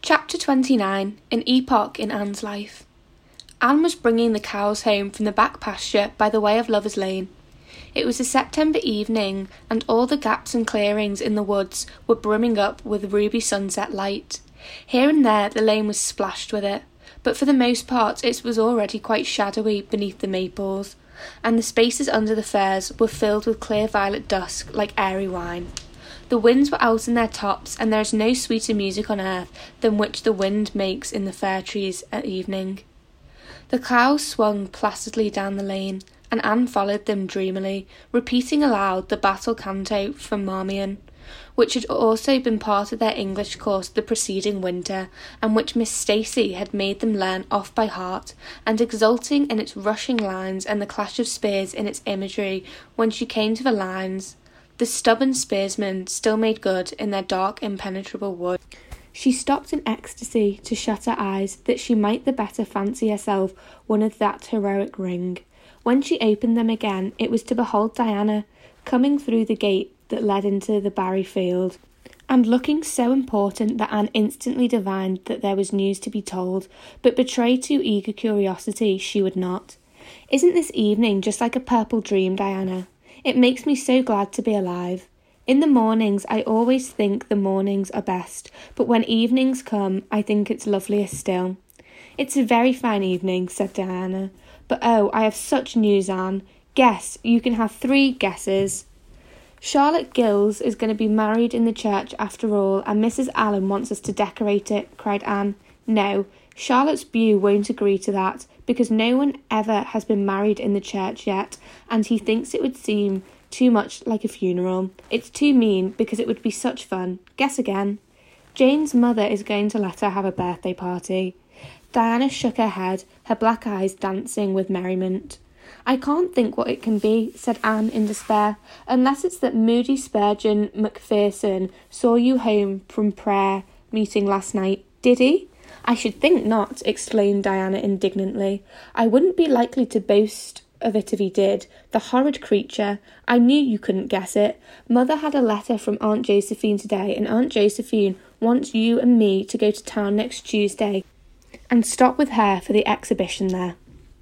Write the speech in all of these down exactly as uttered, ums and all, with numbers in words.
Chapter twenty-nine. An Epoch in Anne's Life. Anne was bringing the cows home from the back pasture by the way of Lover's Lane. It was a September evening, and all the gaps and clearings in the woods were brimming up with ruby sunset light. Here and there the lane was splashed with it, but for the most part it was already quite shadowy beneath the maples, and the spaces under the firs were filled with clear violet dusk like airy wine. The winds were out in their tops, and there is no sweeter music on earth than which the wind makes in the fir trees at evening. The cows swung placidly down the lane, and Anne followed them dreamily, repeating aloud the battle canto from Marmion, which had also been part of their English course the preceding winter, and which Miss Stacey had made them learn off by heart, and exulting in its rushing lines and the clash of spears in its imagery when she came to the lines, "The stubborn spearsmen still made good in their dark impenetrable wood." She stopped in ecstasy to shut her eyes that she might the better fancy herself one of that heroic ring. When she opened them again, it was to behold Diana coming through the gate that led into the Barry field, and looking so important that Anne instantly divined that there was news to be told, but betrayed too eager curiosity she would not. "Isn't this evening just like a purple dream, Diana? It makes me so glad to be alive. In the mornings I always think the mornings are best, but when evenings come I think it's loveliest still." "It's a very fine evening," said Diana. "But oh, I have such news, Anne. Guess, you can have three guesses." "Charlotte Gills is going to be married in the church after all, and Missus Allen wants us to decorate it," cried Anne. "No, Charlotte's beau won't agree to that, because no one ever has been married in the church yet, and he thinks it would seem too much like a funeral. It's too mean, because it would be such fun. Guess again." "Jane's mother is going to let her have a birthday party." Diana shook her head, her black eyes dancing with merriment. "I can't think what it can be," said Anne in despair, "unless it's that Moody Spurgeon Macpherson saw you home from prayer meeting last night. Did he?" "I should think not," exclaimed Diana indignantly. "I wouldn't be likely to boast of it if he did. The horrid creature. I knew you couldn't guess it. Mother had a letter from Aunt Josephine today, and Aunt Josephine wants you and me to go to town next Tuesday and stop with her for the exhibition there."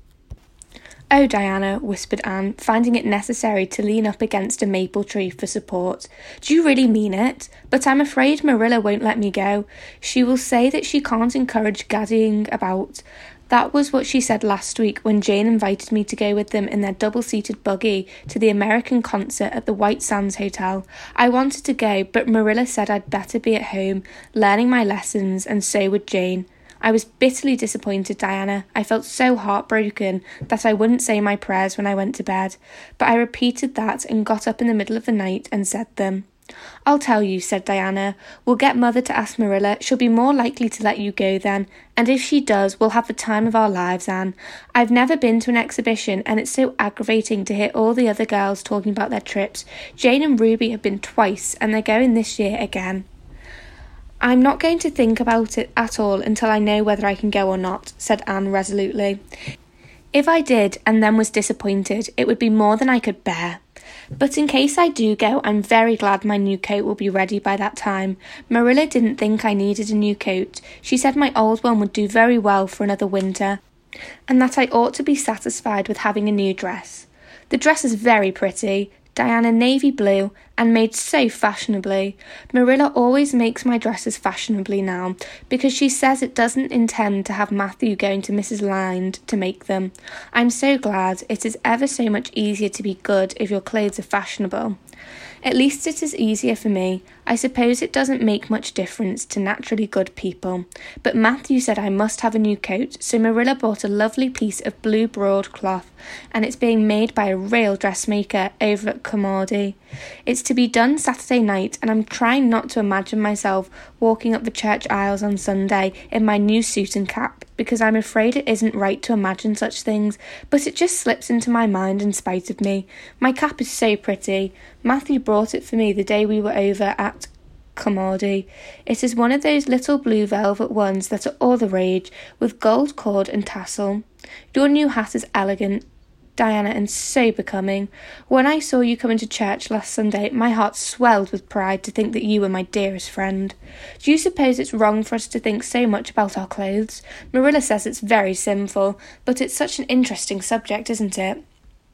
"Oh, Diana," whispered Anne, finding it necessary to lean up against a maple tree for support. "Do you really mean it? But I'm afraid Marilla won't let me go. She will say that she can't encourage gaddying about. That was what she said last week when Jane invited me to go with them in their double-seated buggy to the American concert at the White Sands Hotel. I wanted to go, but Marilla said I'd better be at home, learning my lessons, and so would Jane. I was bitterly disappointed, Diana. I felt so heartbroken that I wouldn't say my prayers when I went to bed, but I repeated that and got up in the middle of the night and said them." "I'll tell you," said Diana. "We'll get Mother to ask Marilla. She'll be more likely to let you go then, and if she does, we'll have the time of our lives, Anne. I've never been to an exhibition, and it's so aggravating to hear all the other girls talking about their trips. Jane and Ruby have been twice, and they're going this year again." "I'm not going to think about it at all until I know whether I can go or not," said Anne resolutely. "If I did and then was disappointed, it would be more than I could bear. But in case I do go, I'm very glad my new coat will be ready by that time. Marilla didn't think I needed a new coat. She said my old one would do very well for another winter, and that I ought to be satisfied with having a new dress. The dress is very pretty, Diana navy blue, and made so fashionably. Marilla always makes my dresses fashionably now, because she says it doesn't intend to have Matthew going to Missus Lynde to make them. I'm so glad. It is ever so much easier to be good if your clothes are fashionable. At least it is easier for me. I suppose it doesn't make much difference to naturally good people. But Matthew said I must have a new coat, so Marilla bought a lovely piece of blue broadcloth, and it's being made by a real dressmaker over at Carmody. It's to be done Saturday night, and I'm trying not to imagine myself walking up the church aisles on Sunday in my new suit and cap, because I'm afraid it isn't right to imagine such things, but it just slips into my mind in spite of me. My cap is so pretty. Matthew brought it for me the day we were over at Carmody. It is one of those little blue velvet ones that are all the rage, with gold cord and tassel. Your new hat is elegant, Diana, and so becoming. When I saw you come into church last Sunday, my heart swelled with pride to think that you were my dearest friend. Do you suppose it's wrong for us to think so much about our clothes? Marilla says it's very sinful, but it's such an interesting subject, isn't it?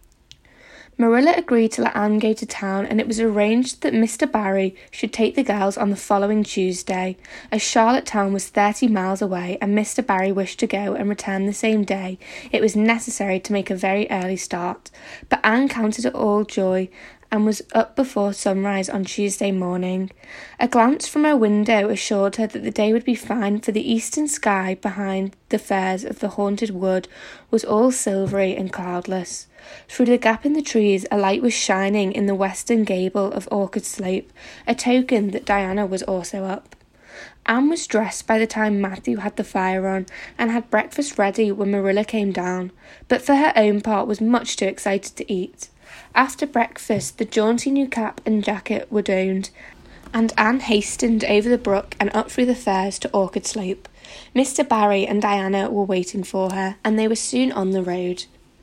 Marilla agreed to let Anne go to town, and it was arranged that Mister Barry should take the girls on the following Tuesday. As Charlottetown was thirty miles away and Mister Barry wished to go and return the same day, it was necessary to make a very early start. But Anne counted it all joy and was up before sunrise on Tuesday morning. A glance from her window assured her that the day would be fine, for the eastern sky behind the firs of the haunted wood was all silvery and cloudless. Through the gap in the trees a light was shining in the western gable of Orchard Slope, a token that Diana was also up. Anne was dressed by the time Matthew had the fire on, and had breakfast ready when Marilla came down, but for her own part was much too excited to eat. After breakfast the jaunty new cap and jacket were donned, and Anne hastened over the brook and up through the firs to Orchard Slope. Mister Barry and Diana were waiting for her, and they were soon on the road.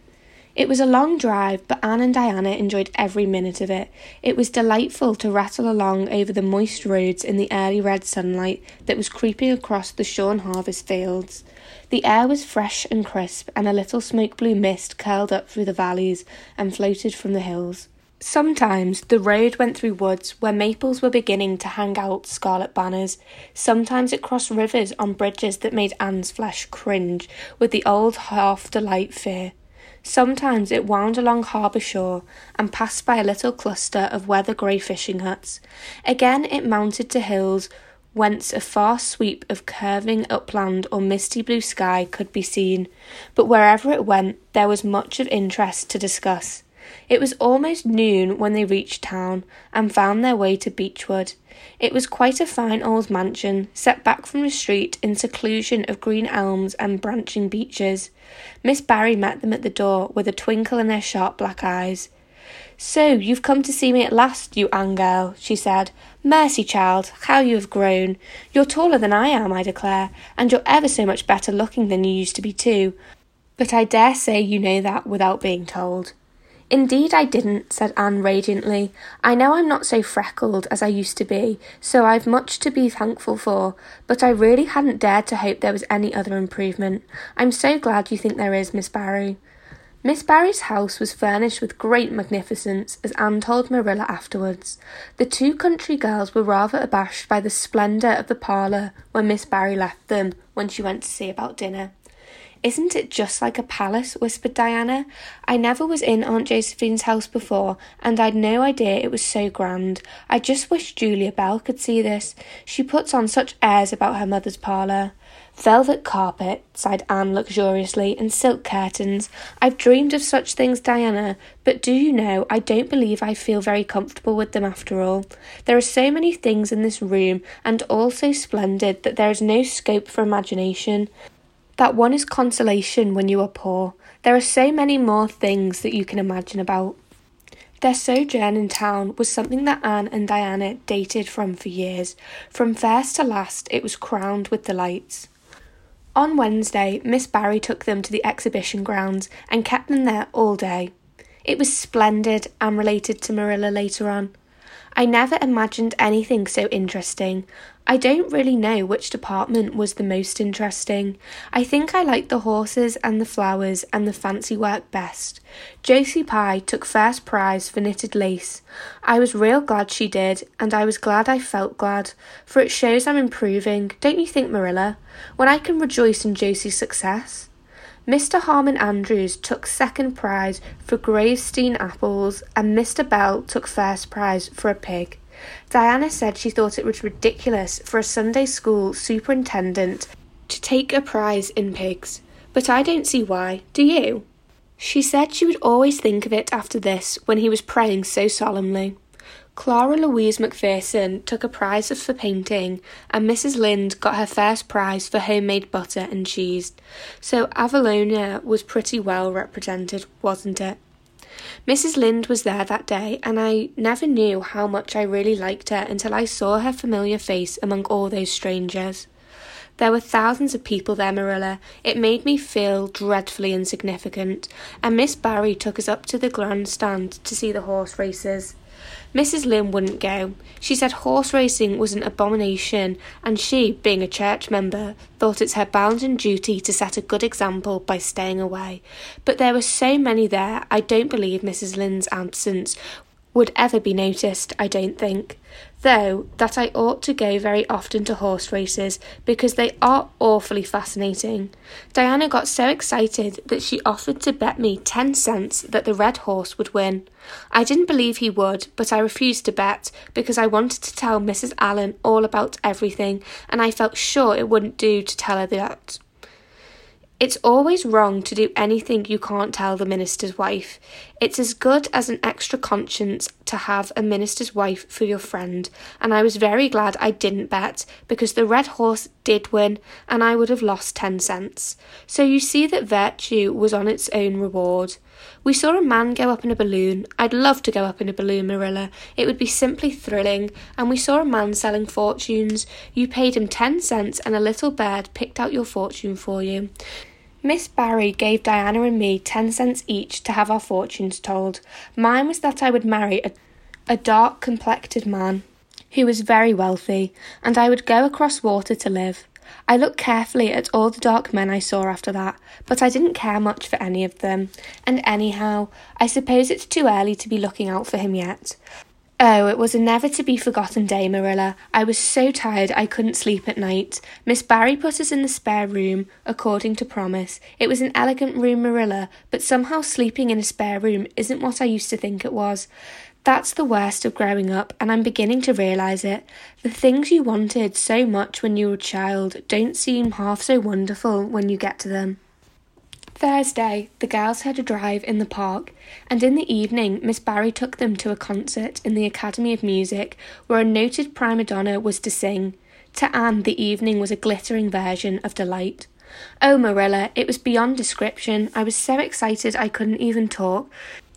It was a long drive, but Anne and Diana enjoyed every minute of it. It was delightful to rattle along over the moist roads in the early red sunlight that was creeping across the shorn harvest fields. The air was fresh and crisp, and a little smoke-blue mist curled up through the valleys and floated from the hills. Sometimes the road went through woods where maples were beginning to hang out scarlet banners. Sometimes it crossed rivers on bridges that made Anne's flesh cringe with the old half-delight fear. Sometimes it wound along harbour shore and passed by a little cluster of weather-grey fishing huts. Again it mounted to hills whence a far sweep of curving upland or misty blue sky could be seen, but wherever it went there was much of interest to discuss. It was almost noon when they reached town and found their way to Beechwood. It was quite a fine old mansion, set back from the street in seclusion of green elms and branching beeches. Miss Barry met them at the door with a twinkle in her sharp black eyes. "So you've come to see me at last, you Anne girl," she said. "Mercy, child, how you have grown. You're taller than I am, I declare, and you're ever so much better looking than you used to be too. But I dare say you know that without being told." "Indeed I didn't," said Anne radiantly. "I know I'm not so freckled as I used to be, so I've much to be thankful for, but I really hadn't dared to hope there was any other improvement. I'm so glad you think there is, Miss Barry." Miss Barry's house was furnished with great magnificence, as Anne told Marilla afterwards. The two country girls were rather abashed by the splendour of the parlour when Miss Barry left them, when she went to see about dinner. "Isn't it just like a palace?" whispered Diana. "I never was in Aunt Josephine's house before, and I'd no idea it was so grand. I just wish Julia Bell could see this. She puts on such airs about her mother's parlour." "Velvet carpet," sighed Anne luxuriously, "and silk curtains. I've dreamed of such things, Diana, but do you know, I don't believe I feel very comfortable with them after all. There are so many things in this room, and all so splendid, that there is no scope for imagination. That one is consolation when you are poor. There are so many more things that you can imagine about." Their sojourn in town was something that Anne and Diana dated from for years. From first to last it was crowned with delights. On Wednesday, Miss Barry took them to the exhibition grounds and kept them there all day. "It was splendid," Anne related to Marilla later on. "I never imagined anything so interesting. I don't really know which department was the most interesting. I think I liked the horses and the flowers and the fancy work best. Josie Pye took first prize for knitted lace. I was real glad she did, and I was glad I felt glad, for it shows I'm improving, don't you think, Marilla? When I can rejoice in Josie's success. Mister Harmon Andrews took second prize for Gravestein apples, and Mister Bell took first prize for a pig. Diana said she thought it was ridiculous for a Sunday school superintendent to take a prize in pigs, but I don't see why, do you? She said she would always think of it after this when he was praying so solemnly. Clara Louise Macpherson took a prize for painting, and Missus Lynde got her first prize for homemade butter and cheese, so Avalonia was pretty well represented, wasn't it? Missus Lynde was there that day, and I never knew how much I really liked her until I saw her familiar face among all those strangers. There were thousands of people there, Marilla. It made me feel dreadfully insignificant, and Miss Barry took us up to the grandstand to see the horse races. Missus Lynn wouldn't go. She said horse racing was an abomination, and she, being a church member, thought it's her bounden duty to set a good example by staying away. But there were so many there, I don't believe Missus Lynn's absence would ever be noticed, I don't think. Though that I ought to go very often to horse races, because they are awfully fascinating. Diana got so excited that she offered to bet me ten cents that the red horse would win. I didn't believe he would, but I refused to bet, because I wanted to tell Missus Allen all about everything, and I felt sure it wouldn't do to tell her that. It's always wrong to do anything you can't tell the minister's wife. It's as good as an extra conscience to have a minister's wife for your friend, and I was very glad I didn't bet, because the red horse did win, and I would have lost ten cents. So you see that virtue was on its own reward. We saw a man go up in a balloon. I'd love to go up in a balloon, Marilla. It would be simply thrilling. And we saw a man selling fortunes. You paid him ten cents and a little bird picked out your fortune for you. Miss Barry gave Diana and me ten cents each to have our fortunes told. Mine was that I would marry a, a dark-complected man who was very wealthy, and I would go across water to live. I looked carefully at all the dark men I saw after that, but I didn't care much for any of them. And anyhow, I suppose it's too early to be looking out for him yet. Oh, it was a never-to-be-forgotten day, Marilla. I was so tired I couldn't sleep at night. Miss Barry put us in the spare room, according to promise. It was an elegant room, Marilla, but somehow sleeping in a spare room isn't what I used to think it was. That's the worst of growing up, and I'm beginning to realise it. The things you wanted so much when you were a child don't seem half so wonderful when you get to them. Thursday, the girls had a drive in the park, and in the evening Miss Barry took them to a concert in the Academy of Music, where a noted prima donna was to sing. To Anne, the evening was a glittering version of delight. Oh, Marilla, it was beyond description. I was so excited I couldn't even talk.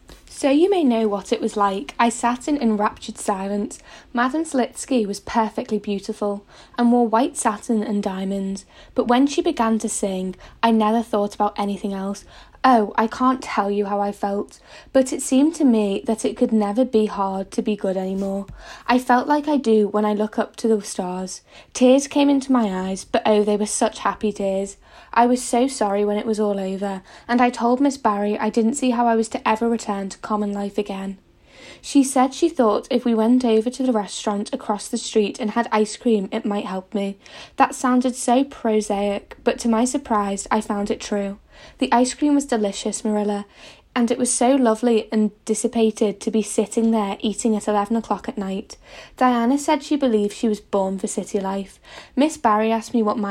So you may know what it was like. I sat in enraptured silence. Madame Slitsky was perfectly beautiful, and wore white satin and diamonds. But when she began to sing, I never thought about anything else. Oh, I can't tell you how I felt, but it seemed to me that it could never be hard to be good anymore. I felt like I do when I look up to the stars. Tears came into my eyes, but oh, they were such happy tears. I was so sorry when it was all over, and I told Miss Barry I didn't see how I was to ever return to common life again. She said she thought if we went over to the restaurant across the street and had ice cream, it might help me. That sounded so prosaic, but to my surprise, I found it true. The ice cream was delicious, Marilla, and it was so lovely and dissipated to be sitting there eating at eleven o'clock at night. Diana said she believed she was born for city life. Miss Barry asked me what my